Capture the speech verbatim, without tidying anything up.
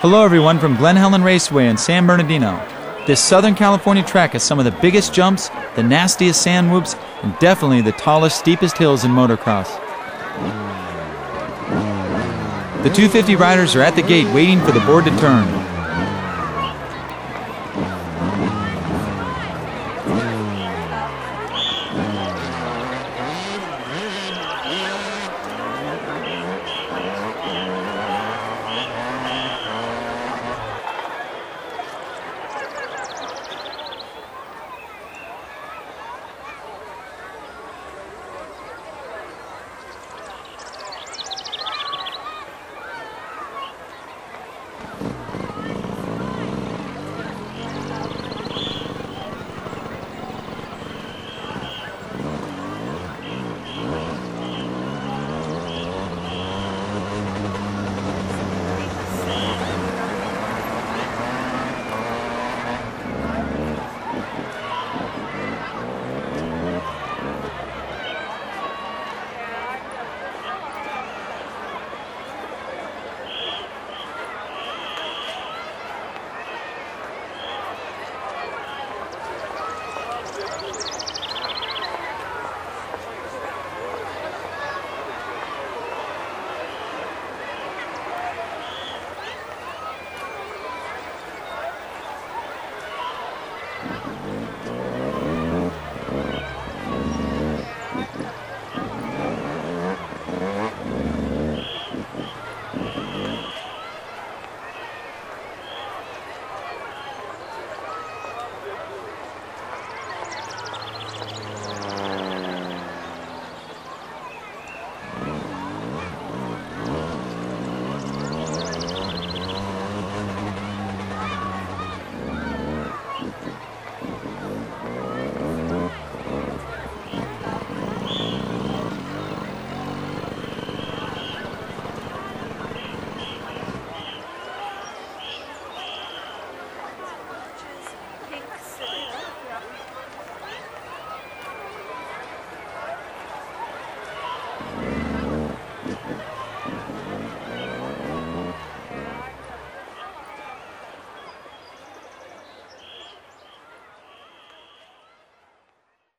Hello everyone from Glen Helen Raceway in San Bernardino. This Southern California track has some of the biggest jumps, the nastiest sand whoops, and definitely the tallest, steepest hills in motocross. The two fifty riders are at the gate waiting for the board to turn.